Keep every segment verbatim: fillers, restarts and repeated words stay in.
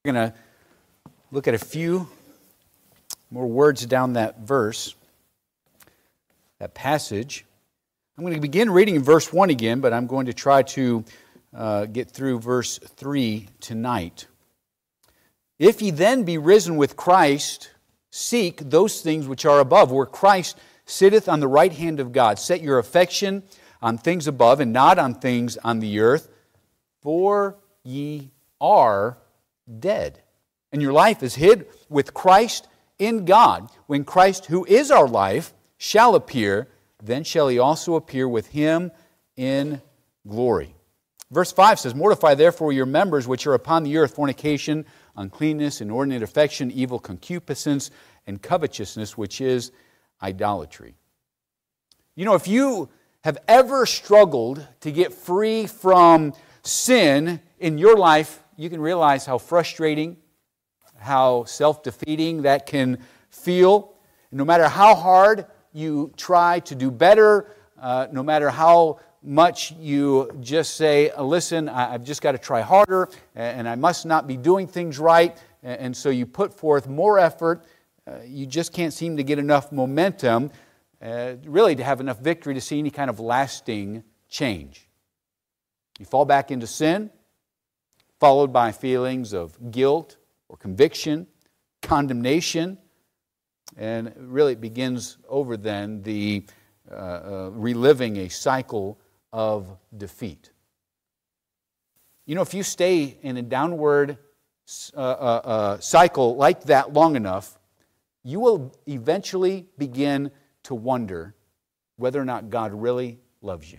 We're going to look at a few more words down that verse, that passage. I'm going to begin reading in verse one again, but I'm going to try to uh, get through verse three tonight. If ye then be risen with Christ, seek those things which are above, where Christ sitteth on the right hand of God. Set your affection on things above, and not on things on the earth, for ye are dead, and your life is hid with Christ in God. When Christ, who is our life, shall appear, then shall He also appear with Him in glory. Verse five says, Mortify therefore your members which are upon the earth, fornication, uncleanness, inordinate affection, evil concupiscence, and covetousness, which is idolatry. You know, if you have ever struggled to get free from sin in your life, you can realize how frustrating, how self-defeating that can feel. And no matter how hard you try to do better, uh, no matter how much you just say, listen, I've just got to try harder, and I must not be doing things right, and so you put forth more effort, uh, you just can't seem to get enough momentum, uh, really to have enough victory to see any kind of lasting change. You fall back into sin, followed by feelings of guilt or conviction, condemnation, and really it begins over then the uh, uh, reliving a cycle of defeat. You know, if you stay in a downward uh, uh, uh, cycle like that long enough, you will eventually begin to wonder whether or not God really loves you.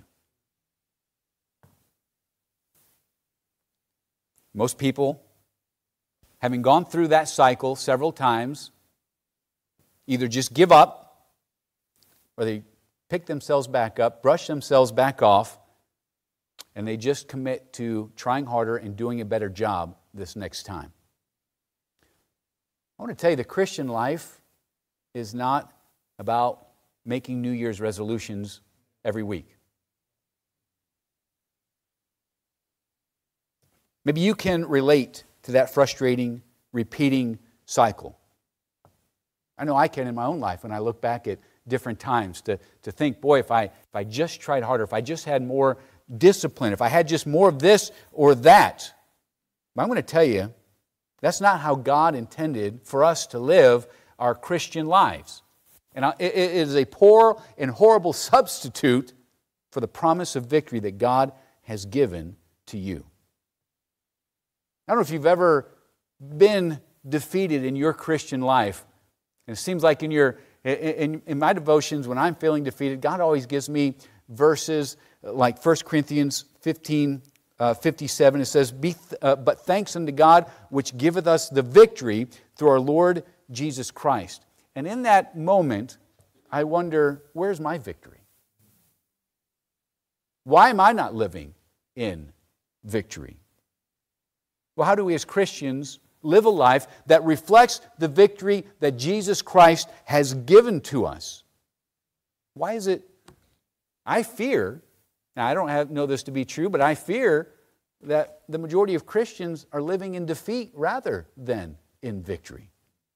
Most people, having gone through that cycle several times, either just give up or they pick themselves back up, brush themselves back off, and they just commit to trying harder and doing a better job this next time. I want to tell you, the Christian life is not about making New Year's resolutions every week. Maybe you can relate to that frustrating, repeating cycle. I know I can in my own life when I look back at different times to, to think, boy, if I, if I just tried harder, if I just had more discipline, if I had just more of this or that. But I'm going to tell you, that's not how God intended for us to live our Christian lives. And it is a poor and horrible substitute for the promise of victory that God has given to you. I don't know if you've ever been defeated in your Christian life. And it seems like in your in, in my devotions, when I'm feeling defeated, God always gives me verses like First Corinthians fifteen, uh, fifty-seven. It says, Be th- uh, But thanks unto God, which giveth us the victory through our Lord Jesus Christ. And in that moment, I wonder, where's my victory? Why am I not living in victory? Well, how do we as Christians live a life that reflects the victory that Jesus Christ has given to us? Why is it, I fear, now I don't have, know this to be true, but I fear that the majority of Christians are living in defeat rather than in victory.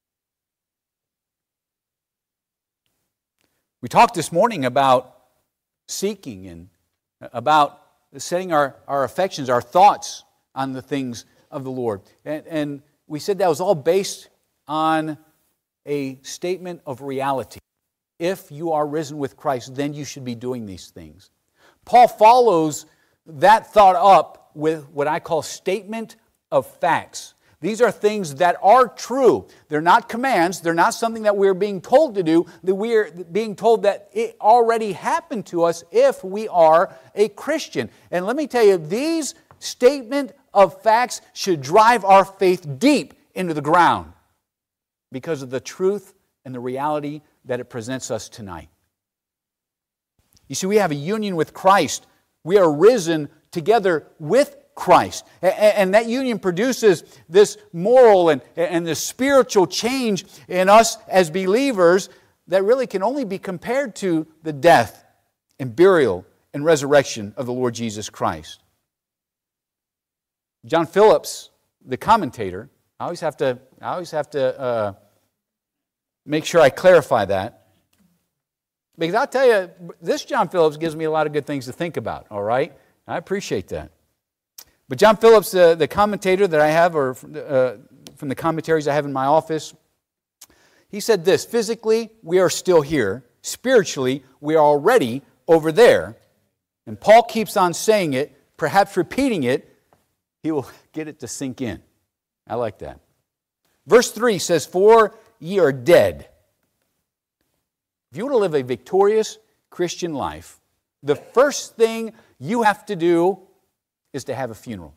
We talked this morning about seeking and about setting our, our affections, our thoughts on the things of the Lord. And, and we said that was all based on a statement of reality. If you are risen with Christ, then you should be doing these things. Paul follows that thought up with what I call statement of facts. These are things that are true. They're not commands. They're not something that we're being told to do. That we're being told that it already happened to us if we are a Christian. And let me tell you, these statement of facts should drive our faith deep into the ground because of the truth and the reality that it presents us tonight. You see, we have a union with Christ. We are risen together with Christ. And that union produces this moral and, and this spiritual change in us as believers that really can only be compared to the death and burial and resurrection of the Lord Jesus Christ. John Phillips, the commentator, I always have to, I always have to uh, make sure I clarify that. Because I'll tell you, this John Phillips gives me a lot of good things to think about, all right? I appreciate that. But John Phillips, uh, the commentator that I have, or uh, from the commentaries I have in my office, he said this: physically, we are still here. Spiritually, we are already over there. And Paul keeps on saying it, perhaps repeating it. He will get it to sink in. I like that. Verse three says, "For ye are dead." If you want to live a victorious Christian life, the first thing you have to do is to have a funeral.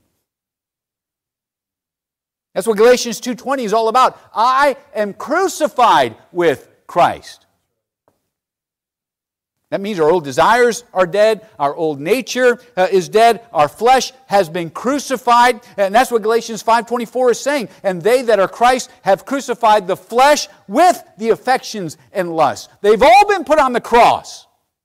That's what Galatians two twenty is all about. I am crucified with Christ. That means our old desires are dead, our old nature uh, is dead, our flesh has been crucified, and that's what Galatians five twenty-four is saying. And they that are Christ have crucified the flesh with the affections and lusts. They've all been put on the cross.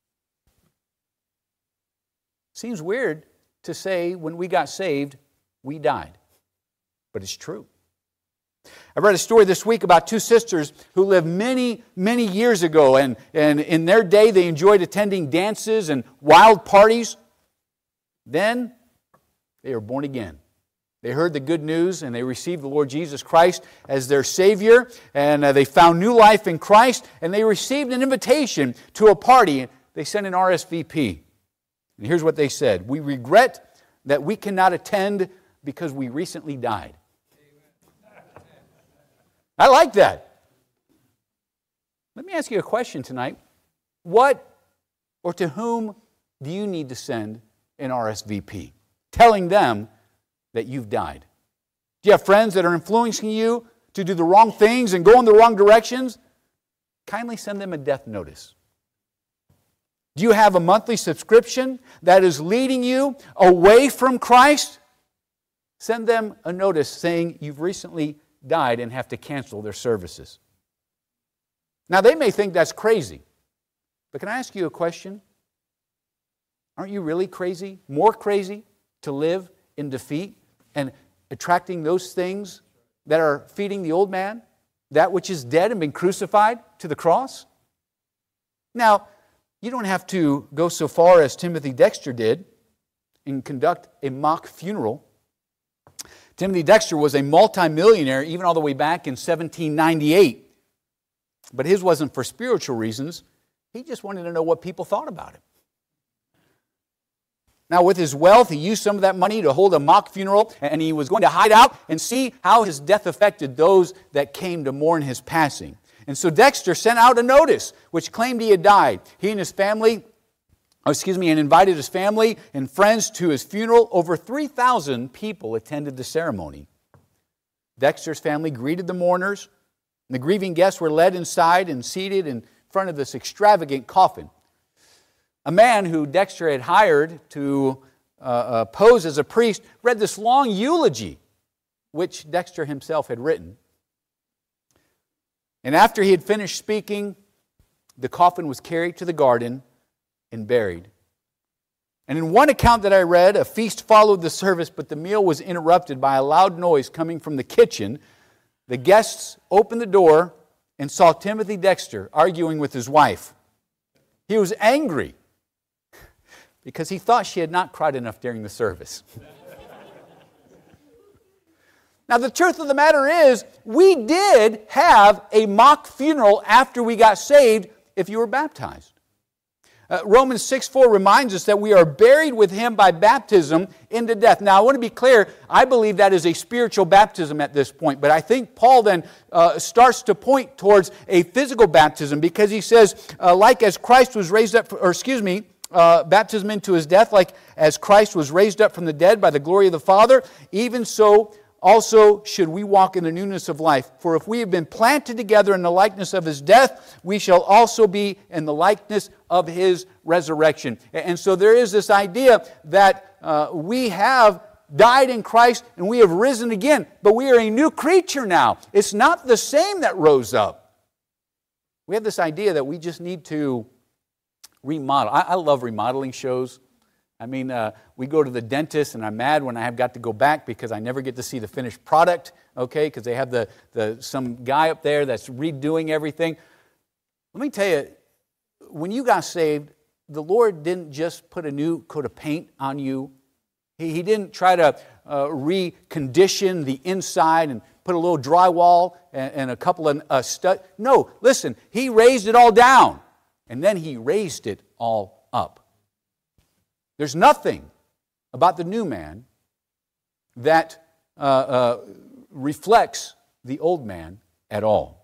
Seems weird to say when we got saved, we died. But it's true. I read a story this week about two sisters who lived many, many years ago, and, and in their day they enjoyed attending dances and wild parties. Then they were born again. They heard the good news and they received the Lord Jesus Christ as their Savior, and uh, they found new life in Christ, and they received an invitation to a party. They sent an R S V P. And here's what they said: "We regret that we cannot attend because we recently died." I like that. Let me ask you a question tonight. What or to whom do you need to send an R S V P? Telling them that you've died. Do you have friends that are influencing you to do the wrong things and go in the wrong directions? Kindly send them a death notice. Do you have a monthly subscription that is leading you away from Christ? Send them a notice saying you've recently died and have to cancel their services. Now, they may think that's crazy, but can I ask you a question? Aren't you really crazy, more crazy, to live in defeat and attracting those things that are feeding the old man, that which is dead and been crucified to the cross? Now, you don't have to go so far as Timothy Dexter did and conduct a mock funeral. Timothy Dexter was a multimillionaire even all the way back in seventeen ninety-eight. But his wasn't for spiritual reasons. He just wanted to know what people thought about him. Now, with his wealth, he used some of that money to hold a mock funeral, and he was going to hide out and see how his death affected those that came to mourn his passing. And so Dexter sent out a notice which claimed he had died. He and his family Oh, excuse me, and invited his family and friends to his funeral. Over three thousand people attended the ceremony. Dexter's family greeted the mourners. And the grieving guests were led inside and seated in front of this extravagant coffin. A man who Dexter had hired to uh, uh, pose as a priest read this long eulogy, which Dexter himself had written. And after he had finished speaking, the coffin was carried to the garden and buried. And in one account that I read, a feast followed the service, but the meal was interrupted by a loud noise coming from the kitchen. The guests opened the door and saw Timothy Dexter arguing with his wife. He was angry because he thought she had not cried enough during the service. Now, the truth of the matter is, we did have a mock funeral after we got saved if you were baptized. Uh, Romans six four reminds us that we are buried with Him by baptism into death. Now, I want to be clear, I believe that is a spiritual baptism at this point, but I think Paul then uh, starts to point towards a physical baptism because he says, uh, like as Christ was raised up, or excuse me, uh, baptism into His death, like as Christ was raised up from the dead by the glory of the Father, even so also should we walk in the newness of life. For if we have been planted together in the likeness of His death, we shall also be in the likeness of His resurrection. And so there is this idea that uh, we have died in Christ and we have risen again, but we are a new creature now. It's not the same that rose up. We have this idea that we just need to remodel. I, I love remodeling shows. I mean, uh, we go to the dentist, and I'm mad when I have got to go back because I never get to see the finished product, okay, because they have the, the some guy up there that's redoing everything. Let me tell you, when you got saved, the Lord didn't just put a new coat of paint on you. He, he didn't try to uh, recondition the inside and put a little drywall and, and a couple of uh, studs. No, listen, He raised it all down, and then He raised it all up. There's nothing about the new man that uh, uh, reflects the old man at all.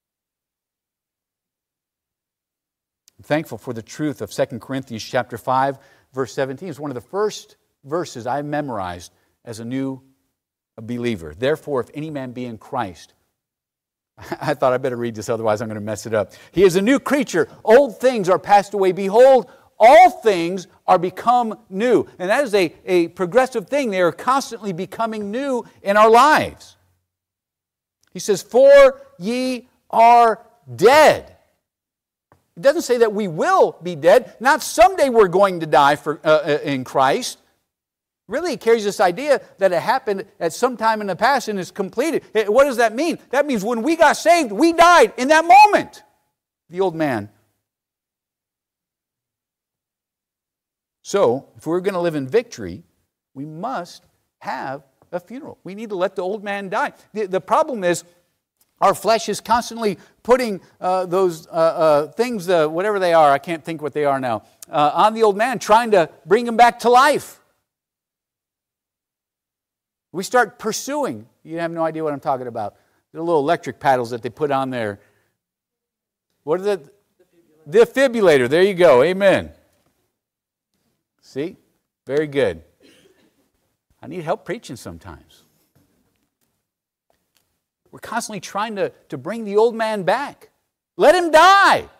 I'm thankful for the truth of Second Corinthians chapter five, verse seventeen. It's one of the first verses I memorized as a new believer. Therefore, if any man be in Christ, I thought I better read this, otherwise I'm going to mess it up. He is a new creature. Old things are passed away. Behold, all things are become new. And that is a, a progressive thing. They are constantly becoming new in our lives. He says, for ye are dead. It doesn't say that we will be dead. Not someday we're going to die for, uh, in Christ. Really, it carries this idea that it happened at some time in the past and is completed. What does that mean? That means when we got saved, we died in that moment. The old man. So, if we're going to live in victory, we must have a funeral. We need to let the old man die. The, the problem is, our flesh is constantly putting uh, those uh, uh, things, uh, whatever they are, I can't think what they are now, uh, on the old man, trying to bring him back to life. We start pursuing. You have no idea what I'm talking about. The little electric paddles that they put on there. What is it? Defibrillator. Defibrillator. There you go. Amen. See? Very good. I need help preaching sometimes. We're constantly trying to, to bring the old man back. Let him die.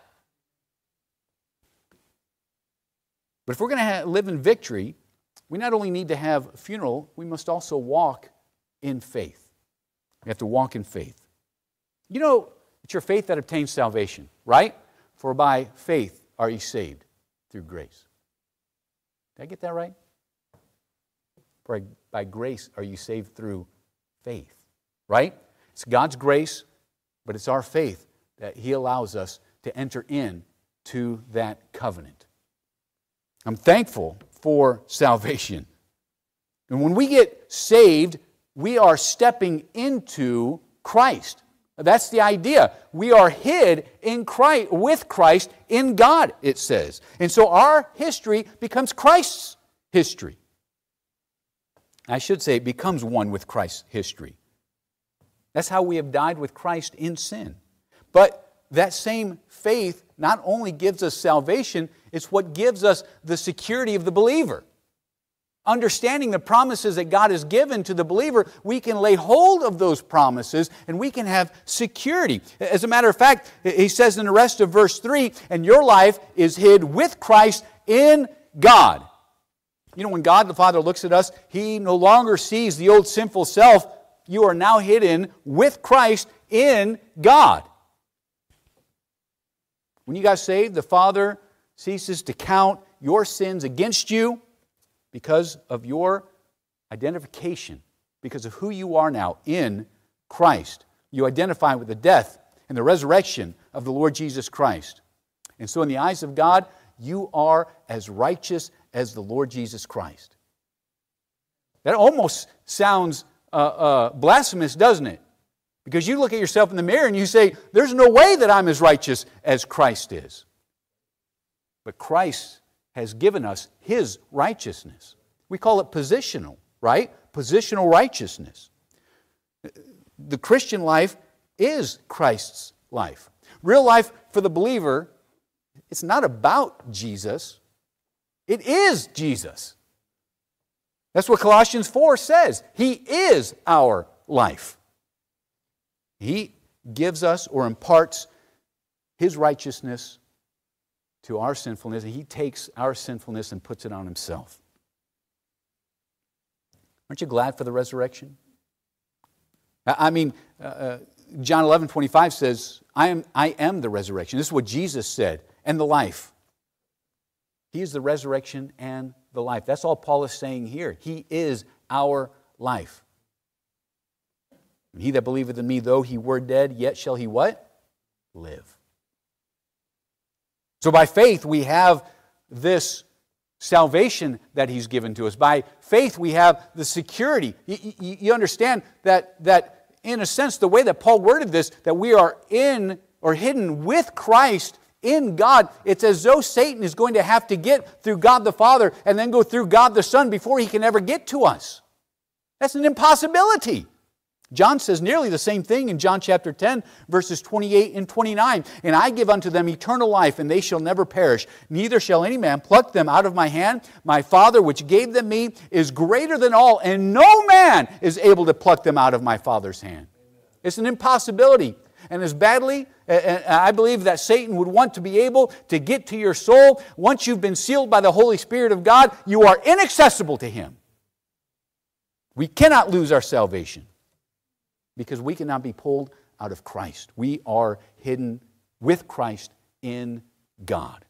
But if we're going to live in victory, we not only need to have a funeral, we must also walk in faith. We have to walk in faith. You know, it's your faith that obtains salvation, right? For by faith are ye saved through grace. Did I get that right? For by grace are you saved through faith, right? It's God's grace, but it's our faith that He allows us to enter in to that covenant. I'm thankful for salvation. And when we get saved, we are stepping into Christ. That's the idea. We are hid in Christ, with Christ in God, it says. And so our history becomes Christ's history. I should say it becomes one with Christ's history. That's how we have died with Christ in sin. But that same faith not only gives us salvation, it's what gives us the security of the believer. Understanding the promises that God has given to the believer, we can lay hold of those promises and we can have security. As a matter of fact, he says in the rest of verse three, and your life is hid with Christ in God. You know, when God the Father looks at us, He no longer sees the old sinful self. You are now hidden with Christ in God. When you got saved, the Father ceases to count your sins against you because of your identification, because of who you are now in Christ. You identify with the death and the resurrection of the Lord Jesus Christ. And so in the eyes of God, you are as righteous as the Lord Jesus Christ. That almost sounds uh, uh, blasphemous, doesn't it? Because you look at yourself in the mirror and you say, there's no way that I'm as righteous as Christ is. But Christ has given us His righteousness. We call it positional, right? Positional righteousness. The Christian life is Christ's life. Real life for the believer, it's not about Jesus. It is Jesus. That's what Colossians four says. He is our life. He gives us or imparts His righteousness to our sinfulness, and He takes our sinfulness and puts it on Himself. Aren't you glad for the resurrection? I mean, uh, John eleven twenty-five says, I am, I am the resurrection. This is what Jesus said, and the life. He is the resurrection and the life. That's all Paul is saying here. He is our life. And he that believeth in me, though he were dead, yet shall he what? Live. So by faith we have this salvation that he's given to us. By faith we have the security. You, you, you understand that, that in a sense the way that Paul worded this, that we are in or hidden with Christ in God, it's as though Satan is going to have to get through God the Father and then go through God the Son before he can ever get to us. That's an impossibility. John says nearly the same thing in John chapter ten, verses twenty-eight and twenty-nine. And I give unto them eternal life, and they shall never perish. Neither shall any man pluck them out of my hand. My Father which gave them me is greater than all, and no man is able to pluck them out of my Father's hand. It's an impossibility. And as badly, I believe that Satan would want to be able to get to your soul. Once you've been sealed by the Holy Spirit of God, you are inaccessible to him. We cannot lose our salvation because we cannot be pulled out of Christ. We are hidden with Christ in God.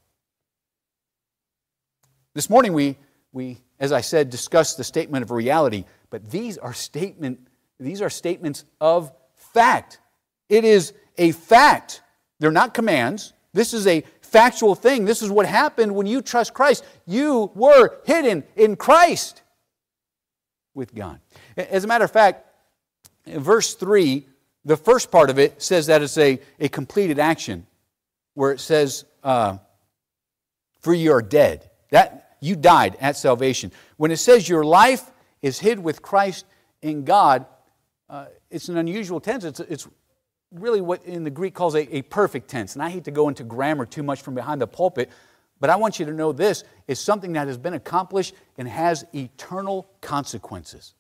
This morning we, we as I said, discussed the statement of reality, but these are statement, these are statements of fact. It is a fact. They're not commands. This is a factual thing. This is what happened when you trust Christ. You were hidden in Christ with God. As a matter of fact, in verse three, the first part of it says that it's a, a completed action, where it says, uh, for you are dead. That you died at salvation. When it says your life is hid with Christ in God, uh, it's an unusual tense. It's, it's really what in the Greek calls a, a perfect tense. And I hate to go into grammar too much from behind the pulpit, but I want you to know this is something that has been accomplished and has eternal consequences.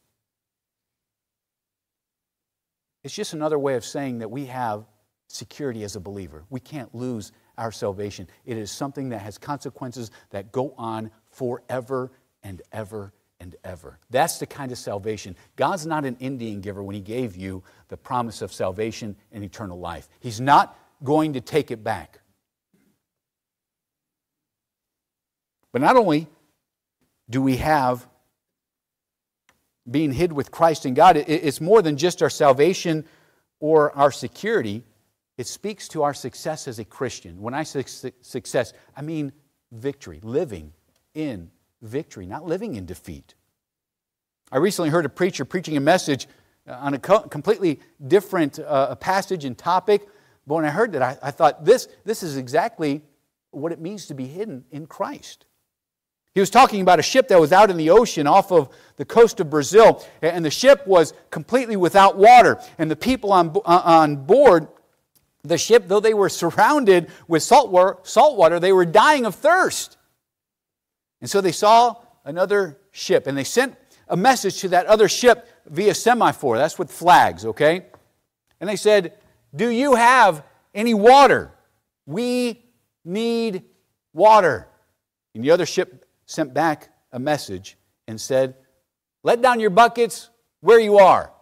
It's just another way of saying that we have security as a believer. We can't lose our salvation. It is something that has consequences that go on forever and ever and ever. That's the kind of salvation. God's not an Indian giver when he gave you the promise of salvation and eternal life. He's not going to take it back. But not only do we have being hid with Christ in God, it's more than just our salvation or our security. It speaks to our success as a Christian. When I say success, I mean victory, living in victory, not living in defeat. I recently heard a preacher preaching a message on a co- completely different uh, passage and topic, but when I heard that, I, I thought this, this is exactly what it means to be hidden in Christ. He was talking about a ship that was out in the ocean off of the coast of Brazil, and the ship was completely without water, and the people on, on board the ship, though they were surrounded with salt water, salt water, they were dying of thirst. And so they saw another ship, and they sent a message to that other ship via semaphore. That's with flags, okay? And they said, do you have any water? We need water. And the other ship sent back a message and said, let down your buckets where you are.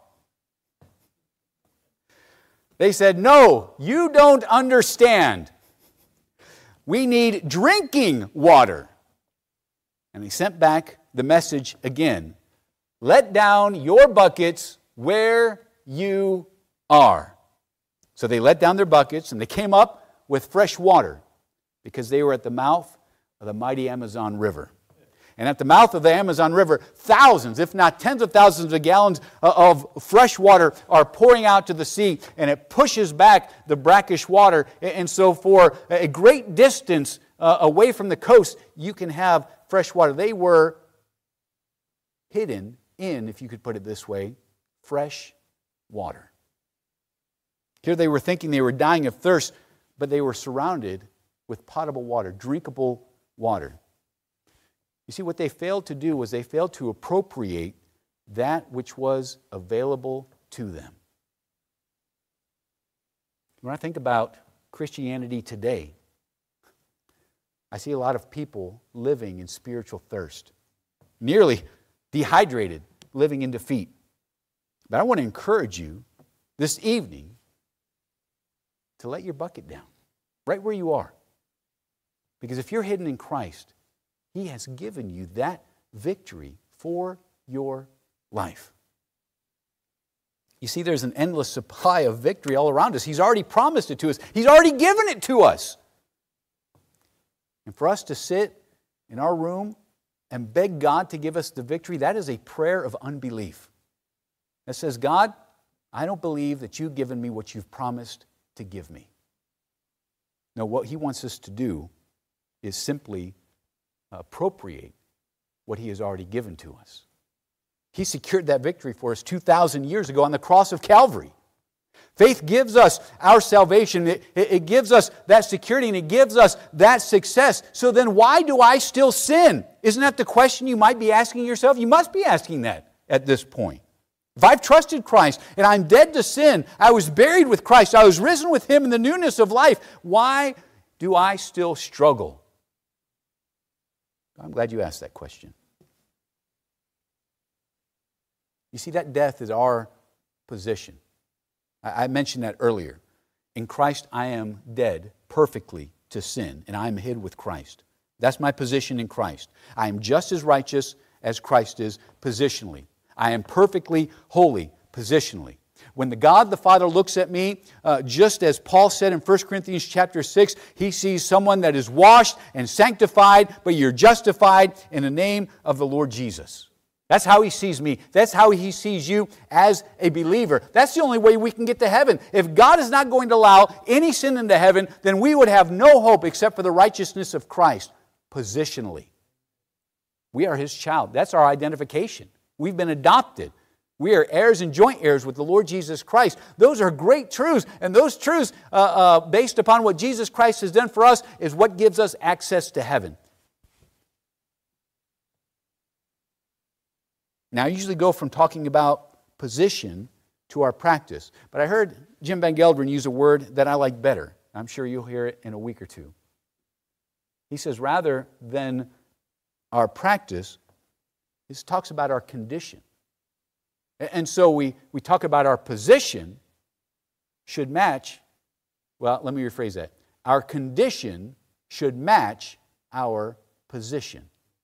They said, no, you don't understand. We need drinking water. And they sent back the message again. Let down your buckets where you are. So they let down their buckets and they came up with fresh water because they were at the mouth of the mighty Amazon River. And at the mouth of the Amazon River, thousands, if not tens of thousands of gallons of fresh water are pouring out to the sea, and it pushes back the brackish water. And so for a great distance uh, away from the coast, you can have fresh water. They were hidden in, if you could put it this way, fresh water. Here they were thinking they were dying of thirst, but they were surrounded with potable water, drinkable water. You see, what they failed to do was they failed to appropriate that which was available to them. When I think about Christianity today, I see a lot of people living in spiritual thirst, nearly dehydrated, living in defeat. But I want to encourage you this evening to let your bucket down, right where you are. Because if you're hidden in Christ, He has given you that victory for your life. You see, there's an endless supply of victory all around us. He's already promised it to us. He's already given it to us. And for us to sit in our room and beg God to give us the victory, that is a prayer of unbelief. That says, God, I don't believe that you've given me what you've promised to give me. No, what He wants us to do is simply appropriate what He has already given to us. He secured that victory for us two thousand years ago on the cross of Calvary. Faith gives us our salvation. It, it, it gives us that security and it gives us that success. So then why do I still sin? Isn't that the question you might be asking yourself? You must be asking that at this point. If I've trusted Christ and I'm dead to sin, I was buried with Christ, I was risen with Him in the newness of life, why do I still struggle? I'm glad you asked that question. You see, that death is our position. I mentioned that earlier. In Christ, I am dead perfectly to sin, and I am hid with Christ. That's my position in Christ. I am just as righteous as Christ is positionally. I am perfectly holy positionally. When the God the Father looks at me, uh, just as Paul said in First Corinthians chapter six, He sees someone that is washed and sanctified, but you're justified in the name of the Lord Jesus. That's how He sees me. That's how He sees you as a believer. That's the only way we can get to heaven. If God is not going to allow any sin into heaven, then we would have no hope except for the righteousness of Christ, positionally. We are His child. That's our identification. We've been adopted. We are heirs and joint heirs with the Lord Jesus Christ. Those are great truths, and those truths, uh, uh, based upon what Jesus Christ has done for us, is what gives us access to heaven. Now, I usually go from talking about position to our practice, but I heard Jim Van Gelderen use a word that I like better. I'm sure you'll hear it in a week or two. He says, rather than our practice, he talks about our condition. And so we, we talk about our position should match, well, let me rephrase that. Our condition should match our position.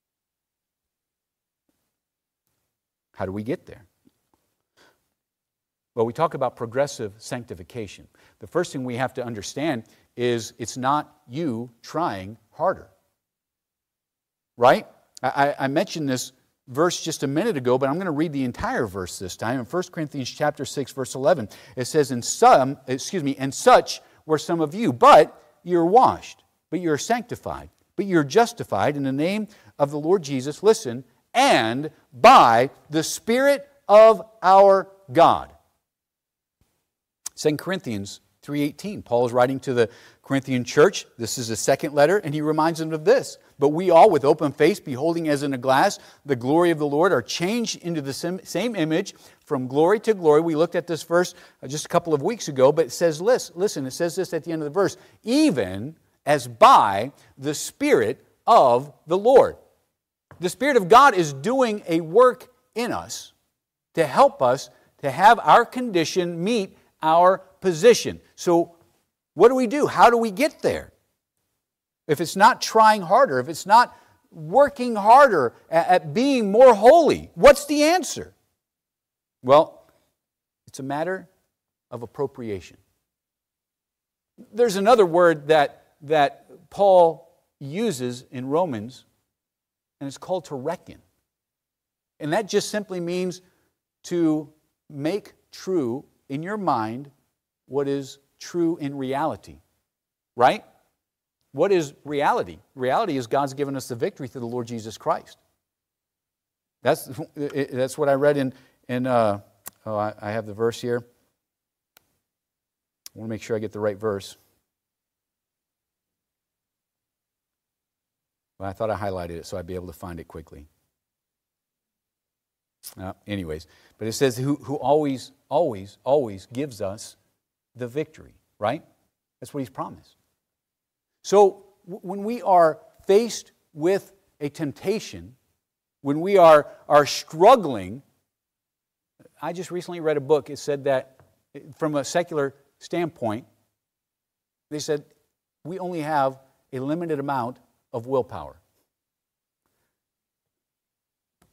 How do we get there? Well, we talk about progressive sanctification. The first thing we have to understand is it's not you trying harder. Right? I, I mentioned this verse just a minute ago, but I'm going to read the entire verse this time. In First Corinthians chapter six, verse eleven, it says, "In some, excuse me, and such were some of you, but you're washed, but you're sanctified, but you're justified in the name of the Lord Jesus," listen, "and by the Spirit of our God." Second Corinthians three eighteen, Paul is writing to the Corinthian church. This is a second letter, and he reminds them of this. "But we all, with open face, beholding as in a glass the glory of the Lord, are changed into the same image from glory to glory." We looked at this verse just a couple of weeks ago, but it says, listen, it says this at the end of the verse, "even as by the Spirit of the Lord." The Spirit of God is doing a work in us to help us to have our condition meet our position. So what do we do? How do we get there? If it's not trying harder, if it's not working harder at, at being more holy, what's the answer? Well, it's a matter of appropriation. There's another word that, that Paul uses in Romans, and it's called to reckon. And that just simply means to make true in your mind what is true in reality. Right? What is reality? Reality is God's given us the victory through the Lord Jesus Christ. That's, that's what I read in, in uh, oh, I, I have the verse here. I want to make sure I get the right verse. Well, I thought I highlighted it so I'd be able to find it quickly. Uh, anyways, but it says who, who always, always, always gives us the victory, right? That's what He's promised. So when we are faced with a temptation, when we are, are struggling, I just recently read a book. It said that from a secular standpoint, they said we only have a limited amount of willpower.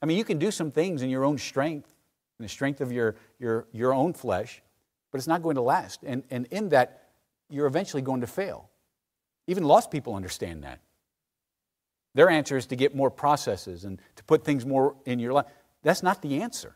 I mean, you can do some things in your own strength, in the strength of your, your, your own flesh, but it's not going to last. And, and in that, you're eventually going to fail. Even lost people understand that. Their answer is to get more processes and to put things more in your life. That's not the answer.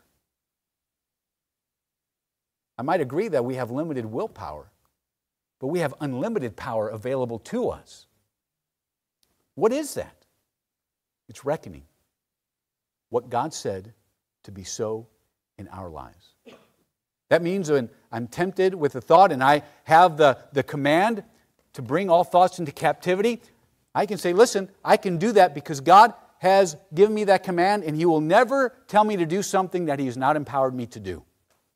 I might agree that we have limited willpower, but we have unlimited power available to us. What is that? It's reckoning what God said to be so in our lives. That means when I'm tempted with a thought and I have the, the command to bring all thoughts into captivity, I can say, listen, I can do that because God has given me that command and He will never tell me to do something that He has not empowered me to do.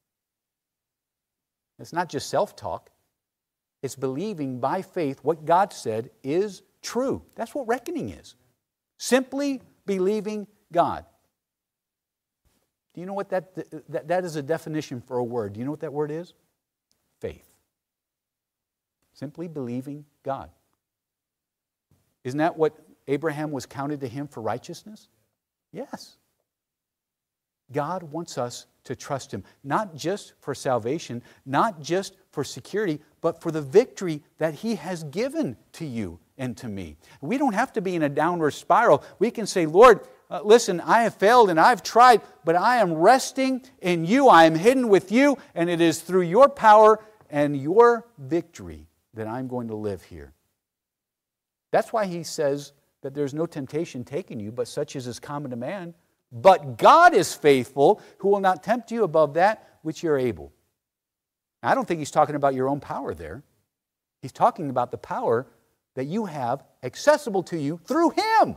It's not just self-talk. It's believing by faith what God said is true. That's what reckoning is. Simply believing God. Do you know what that, that, that is a definition for a word? Do you know what that word is? Faith. Simply believing God. Isn't that what Abraham was counted to him for righteousness? Yes. God wants us to trust Him, not just for salvation, not just for security, but for the victory that He has given to you and to me. We don't have to be in a downward spiral. We can say, Lord, uh, listen, I have failed and I've tried, but I am resting in You. I am hidden with You, and it is through Your power and Your victory that I'm going to live here. That's why He says that there's no temptation taking you, but such as is common to man. But God is faithful, who will not tempt you above that which you're able. Now, I don't think He's talking about your own power there. He's talking about the power that you have accessible to you through Him.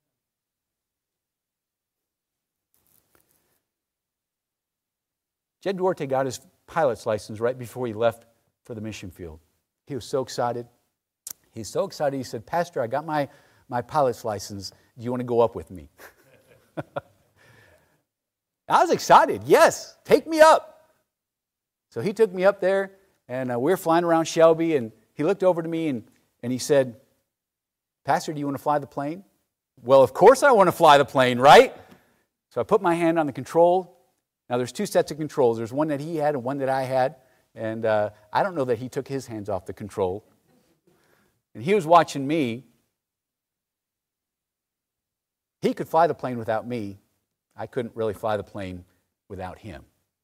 Jed Duarte got his pilot's license right before he left for the mission field. He was so excited. He's so excited, he said, Pastor, I got my, my pilot's license. Do you want to go up with me? I was excited. Yes, take me up. So he took me up there, and uh, we were flying around Shelby, and he looked over to me, and, and he said, Pastor, do you want to fly the plane? Well, of course I want to fly the plane, right? So I put my hand on the control. Now, there's two sets of controls. There's one that he had and one that I had, and uh, I don't know that he took his hands off the control. And he was watching me. He could fly the plane without me. I couldn't really fly the plane without him.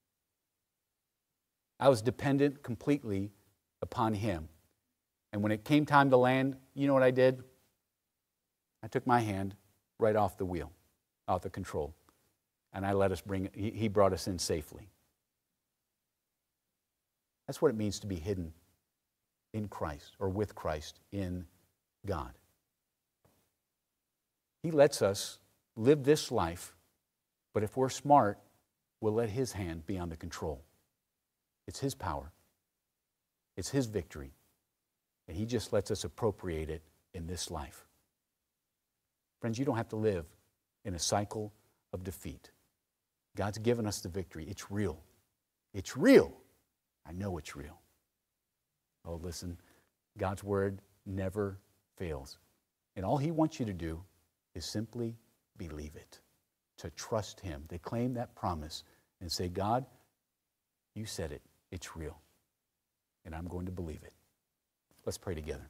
I was dependent completely upon him. And when it came time to land, you know what I did? I took my hand right off the wheel, off the control, and I let us bring it. He brought us in safely. That's what it means to be hidden in Christ, or with Christ in God. He lets us live this life, but if we're smart, we'll let His hand be on the control. It's His power. It's His victory. And He just lets us appropriate it in this life. Friends, you don't have to live in a cycle of defeat. God's given us the victory. It's real. It's real. I know it's real. Oh, listen, God's Word never fails. And all He wants you to do is simply believe it, to trust Him, to claim that promise and say, God, You said it. It's real. And I'm going to believe it. Let's pray together.